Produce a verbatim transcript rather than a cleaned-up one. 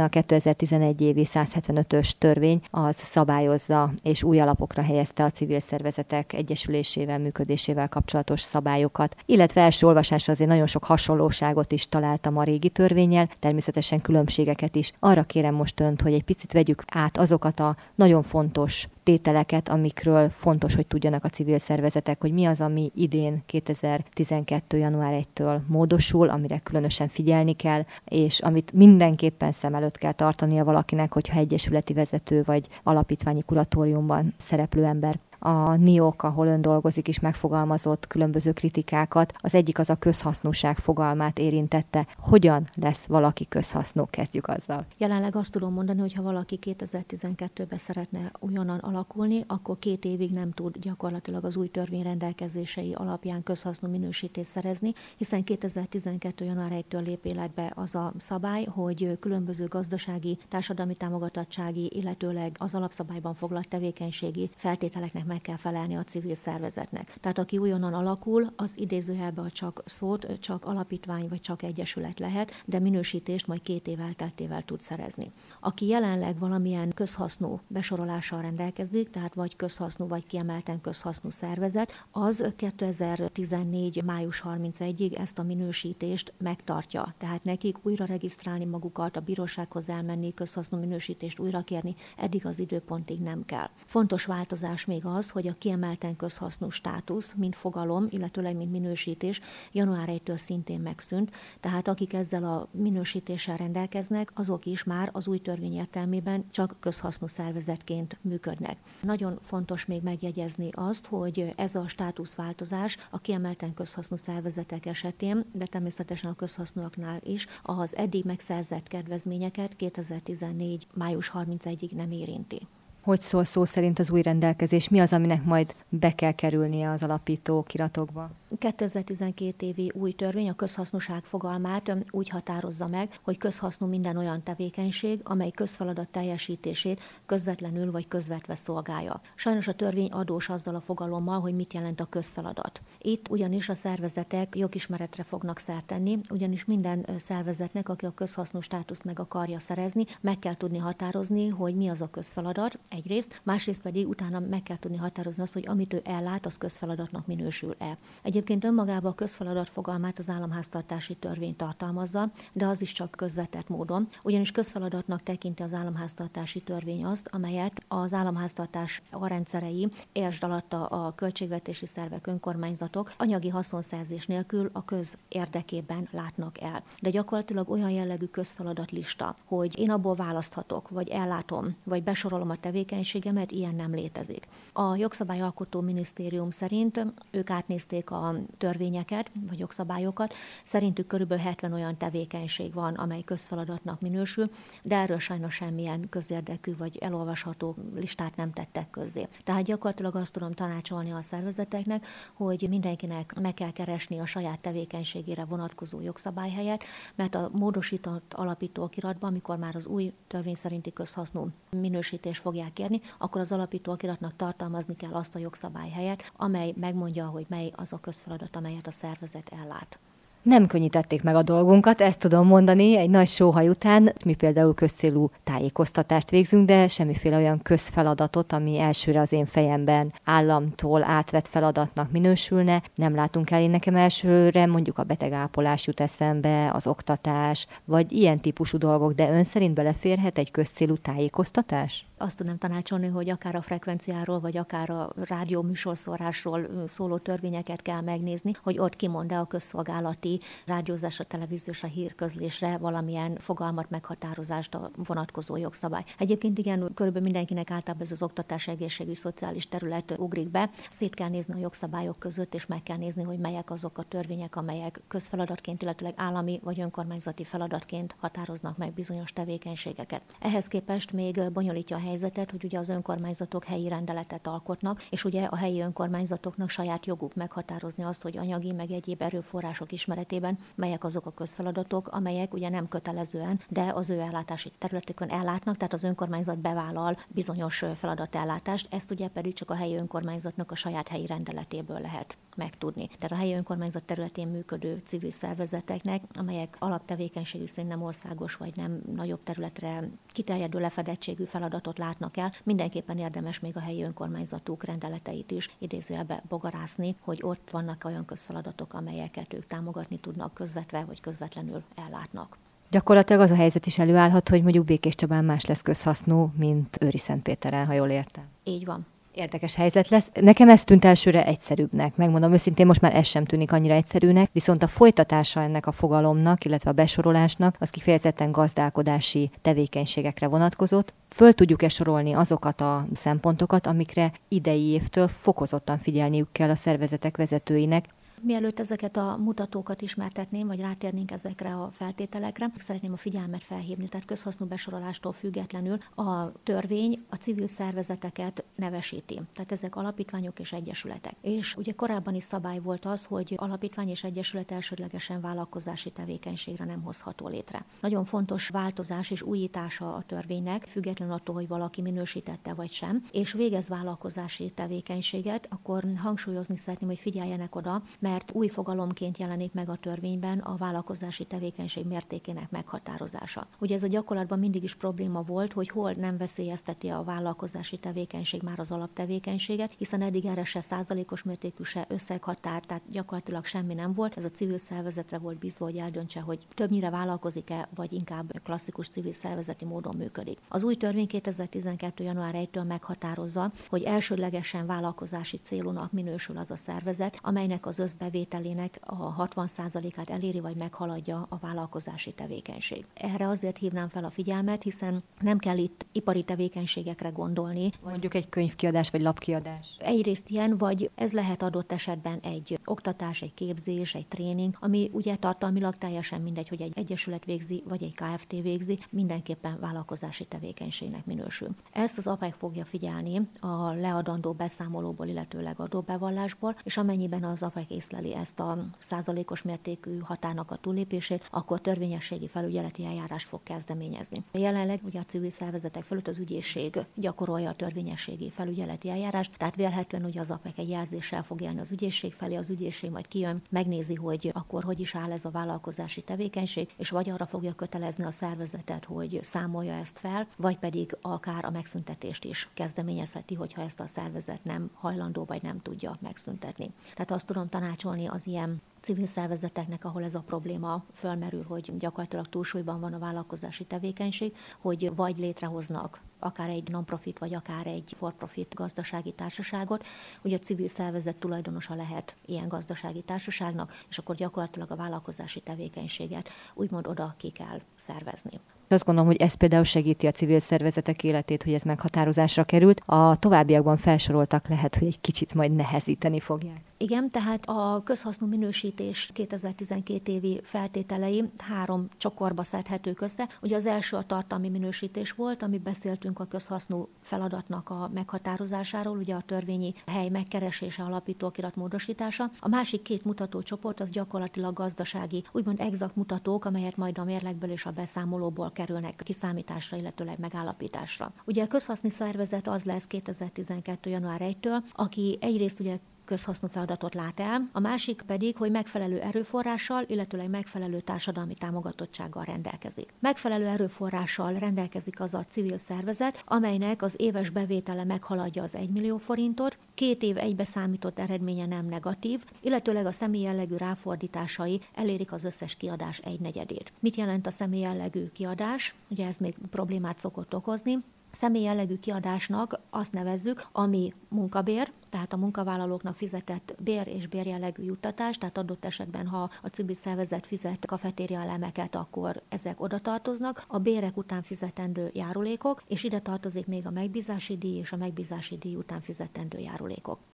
A kétezer-tizenegy évi százhetvenötös törvény az szabályozza és új alapokra helyezte a civil szervezetek egyesülésével, működésével kapcsolatos szabályokat, illetve első olvasásra azért nagyon sok hasonlóságot is találtam a régi törvénnyel, természetesen különbségeket is. Arra kérem most önt, hogy egy picit vegyük át azokat a nagyon fontos tételeket, amikről fontos, hogy tudjanak a civil szervezetek, hogy mi az, ami idén kétezer-tizenkettő. január elsejétől módosul, amire különösen figyelni kell, és amit mindenképpen szem előtt kell tartania valakinek, hogyha egyesületi vezető vagy alapítványi kuratóriumban szereplő ember. A en i o ká, ahol ön dolgozik, is megfogalmazott különböző kritikákat. Az egyik az a közhasznúság fogalmát érintette. Hogyan lesz valaki közhasznú? Kezdjük azzal. Jelenleg azt tudom mondani, hogy ha valaki kétezer-tizenkettőben szeretne újonnan alakulni, akkor két évig nem tud gyakorlatilag az új törvény rendelkezései alapján közhasznú minősítést szerezni, hiszen kétezer-tizenkettő. január elsejétől lép életbe az a szabály, hogy különböző gazdasági, társadalmi támogatottsági, illetőleg az alapszabályban foglalt tevékenységi feltételeknek meg kell felelni a civil szervezetnek. Tehát aki újonnan alakul, az idézőjelben csak szót, csak alapítvány vagy csak egyesület lehet, de minősítést majd két év elteltével tud szerezni. Aki jelenleg valamilyen közhasznú besorolással rendelkezik, tehát vagy közhasznú, vagy kiemelten közhasznú szervezet, az kétezer-tizennégy. május harmincegyedikéig ezt a minősítést megtartja. Tehát nekik újra regisztrálni magukat, a bírósághoz elmenni, közhasznú minősítést újra kérni, eddig az időpontig nem kell. Fontos változás még az, hogy a kiemelten közhasznú státusz, mint fogalom, illetőleg mint minősítés január elsejétől szintén megszűnt, tehát akik ezzel a minősítéssel rendelkeznek, azok is már az új törvény értelmében csak közhasznú szervezetként működnek. Nagyon fontos még megjegyezni azt, hogy ez a státuszváltozás a kiemelten közhasznú szervezetek esetén, de természetesen a közhasznúaknál is az eddig megszerzett kedvezményeket kétezer-tizennégy. május harmincegyedikéig nem érinti. Hogy szól szó szerint az új rendelkezés? Mi az, aminek majd be kell kerülnie az alapító kiratokba? kétezer-tizenkét évi új törvény a közhasznúság fogalmát úgy határozza meg, hogy közhasznú minden olyan tevékenység, amely közfeladat teljesítését közvetlenül vagy közvetve szolgálja. Sajnos a törvény adós azzal a fogalommal, hogy mit jelent a közfeladat. Itt ugyanis a szervezetek jogismeretre fognak szert tenni, ugyanis minden szervezetnek, aki a közhasznú státuszt meg akarja szerezni, meg kell tudni határozni, hogy mi az a közfeladat, egyrészt, másrészt pedig utána meg kell tudni határozni azt, hogy amit ő ellát, az közfeladatnak minősül-e. Egyébként önmagában a közfeladat fogalmát az államháztartási törvény tartalmazza, de az is csak közvetett módon, ugyanis közfeladatnak tekinti az államháztartási törvény azt, amelyet az államháztartás a rendszerei, értsd alatta a költségvetési szervek, önkormányzatok anyagi haszonszerzés nélkül a köz érdekében látnak el. De gyakorlatilag olyan jellegű közfeladatlista, hogy én abból választhatok, vagy ellátom, vagy besorolom a tevékenységemet, ilyen nem létezik. A jogszabályalkotó minisztérium szerint ők átnézték a törvényeket, vagy jogszabályokat, szerintük körülbelül hetven olyan tevékenység van, amely közfeladatnak minősül, de erről sajnos semmilyen közérdekű vagy elolvasható listát nem tettek közzé. Tehát gyakorlatilag azt tudom tanácsolni a szervezeteknek, hogy mindenkinek meg kell keresni a saját tevékenységére vonatkozó jogszabály helyett, mert a módosított alapítóokiratban, amikor már az új törvény szerinti közhasznú minősítést fogják kérni, akkor az alapítóokiratnak tartalmazni kell azt a jogszabály helyett, amely megmondja, hogy mely az a közfeladat, amelyet a szervezet ellát. Nem könnyítették meg a dolgunkat, ezt tudom mondani, egy nagy sóhaj után mi például közcélú tájékoztatást végzünk, de semmiféle olyan közfeladatot, ami elsőre az én fejemben államtól átvett feladatnak minősülne, nem látunk el. Én nekem elsőre mondjuk a betegápolás jut eszembe, az oktatás, vagy ilyen típusú dolgok, de ön szerint beleférhet egy közcélú tájékoztatás? Azt tudnám tanácsolni, hogy akár a frekvenciáról, vagy akár a rádió műsorszórásról szóló törvényeket kell megnézni, hogy ott kimond-e a közszolgálati rádiózásra, televíziósra, hírközlésre valamilyen fogalmat, meghatározást a vonatkozó jogszabály. Egyébként igen, körülbelül mindenkinek általában ez az oktatás, egészségügy, szociális terület ugrik be. Szét kell nézni a jogszabályok között, és meg kell nézni, hogy melyek azok a törvények, amelyek közfeladatként, illetőleg állami vagy önkormányzati feladatként határoznak meg bizonyos tevékenységeket. Ehhez képest még bonyolítja a helyzetet, hogy ugye az önkormányzatok helyi rendeletet alkotnak, és ugye a helyi önkormányzatoknak saját joguk meghatározni azt, hogy anyagi meg egyéb erőforrások ismeretében keretében melyek azok a közfeladatok, amelyek ugye nem kötelezően, de az ő ellátási területükön ellátnak, tehát az önkormányzat bevállal bizonyos feladatellátást, ezt ugye pedig csak a helyi önkormányzatnak a saját helyi rendeletéből lehet megtudni. Tehát a helyi önkormányzat területén működő civil szervezeteknek, amelyek alaptevékenységük szerint nem országos vagy nem nagyobb területre kiterjedő lefedettségű feladatot látnak el, mindenképpen érdemes még a helyi önkormányzatuk rendeleteit is idézőjelbe bogarászni, hogy ott vannak olyan közfeladatok, amelyeket ők támogatni tudnak közvetve vagy közvetlenül ellátnak. Gyakorlatilag az a helyzet is előállhat, hogy mondjuk Békéscsabán más lesz közhasznú, mint Őriszentpéteren, ha jól értem. Így van. Érdekes helyzet lesz. Nekem ez tűnt elsőre egyszerűbbnek. Megmondom őszintén, most már ez sem tűnik annyira egyszerűnek, viszont a folytatása ennek a fogalomnak, illetve a besorolásnak, az kifejezetten gazdálkodási tevékenységekre vonatkozott. Föl tudjuk-e sorolni azokat a szempontokat, amikre idei évtől fokozottan figyelniük kell a szervezetek vezetőinek? Mielőtt ezeket a mutatókat ismertetném, vagy rátérnénk ezekre a feltételekre, szeretném a figyelmet felhívni, tehát közhasznú besorolástól függetlenül a törvény a civil szervezeteket nevesíti. Tehát ezek alapítványok és egyesületek. És ugye korábban is szabály volt az, hogy alapítvány és egyesület elsődlegesen vállalkozási tevékenységre nem hozható létre. Nagyon fontos változás és újítása a törvénynek, függetlenül attól, hogy valaki minősítette vagy sem, és végez vállalkozási tevékenységet, akkor hangsúlyozni szeretném, hogy figyeljenek oda, mert új fogalomként jelenik meg a törvényben a vállalkozási tevékenység mértékének meghatározása. Ugye ez a gyakorlatban mindig is probléma volt, hogy hol nem veszélyezteti a vállalkozási tevékenység már az alaptevékenységet, hiszen eddig erre se százalékos mértékű, se összeghatár, tehát gyakorlatilag semmi nem volt. Ez a civil szervezetre volt bízva, hogy eldöntse, hogy többnyire vállalkozik-e, vagy inkább klasszikus civil szervezeti módon működik. Az új törvény kétezer-tizenkettő. január elsejétől meghatározza, hogy elsődlegesen vállalkozási célúnak minősül az a szervezet, amelynek az bevételének a hatvan százalékát eléri vagy meghaladja a vállalkozási tevékenység. Erre azért hívnám fel a figyelmet, hiszen nem kell itt ipari tevékenységekre gondolni. Mondjuk egy könyvkiadás vagy lapkiadás. Egyrészt ilyen, vagy ez lehet adott esetben egy oktatás, egy képzés, egy tréning, ami ugye tartalmilag teljesen mindegy, hogy egy egyesület végzi, vagy egy ká ef té végzi, mindenképpen vállalkozási tevékenységnek minősül. Ezt az á pé e fogja figyelni a leadandó beszámolóból, illetőleg adóbevallásból, és amennyiben az á pé e észleli ezt a százalékos mértékű határnak a túllépését, akkor törvényességi felügyeleti eljárást fog kezdeményezni. Jelenleg ugye a civil szervezetek fölött az ügyészség gyakorolja a törvényességi felügyeleti eljárást, tehát vélhetően ugye az á pé e egy jelzéssel fog élni az ügyészség felé, az ügyészség majd kijön, megnézi, hogy akkor hogy is áll ez a vállalkozási tevékenység, és vagy arra fogja kötelezni a szervezetet, hogy számolja ezt fel, vagy pedig akár a megszüntetést is kezdeményezheti, hogyha ezt a szervezet nem hajlandó vagy nem tudja megszüntetni. Tehát azt tudom tanácsolni az ilyen civil szervezeteknek, ahol ez a probléma fölmerül, hogy gyakorlatilag túlsúlyban van a vállalkozási tevékenység, hogy vagy létrehoznak akár egy non-profit, vagy akár egy for-profit gazdasági társaságot, hogy a civil szervezet tulajdonosa lehet ilyen gazdasági társaságnak, és akkor gyakorlatilag a vállalkozási tevékenységet úgymond oda ki kell szervezni. Azt gondolom, hogy ez például segíti a civil szervezetek életét, hogy ez meghatározásra került. A továbbiakban felsoroltak lehet, hogy egy kicsit majd nehezíteni fogják. Igen, tehát a közhasznú minősítés kétezer-tizenkét évi feltételei három csokorba szedhetők össze. Ugye az első a tartalmi minősítés volt, amit beszéltünk a közhasznú feladatnak a meghatározásáról, ugye a törvényi hely megkeresése, alapítókirat módosítása. A másik két mutatócsoport az gyakorlatilag gazdasági, úgymond exakt mutatók, amelyet majd a mérlegből és a beszámolóból kerülnek kiszámításra, illetőleg megállapításra. Ugye a közhasznú szervezet az lesz kétezer-tizenkettő. január elsejétől, aki egyrészt ugye közhasznú feladatot lát el, a másik pedig, hogy megfelelő erőforrással, illetőleg megfelelő társadalmi támogatottsággal rendelkezik. Megfelelő erőforrással rendelkezik az a civil szervezet, amelynek az éves bevétele meghaladja az egymillió forintot, két év egybeszámított eredménye nem negatív, illetőleg a személyjellegű ráfordításai elérik az összes kiadás egynegyedét. Mit jelent a személyjellegű kiadás? Ugye ez még problémát szokott okozni. Személyjellegű kiadásnak azt nevezzük, ami munkabér, tehát a munkavállalóknak fizetett bér és bérjellegű juttatás, tehát adott esetben, ha a civil szervezet fizet kafetéria elemeket, akkor ezek oda tartoznak, a bérek után fizetendő járulékok, és ide tartozik még a megbízási díj és a megbízási díj után fizetendő járulékok.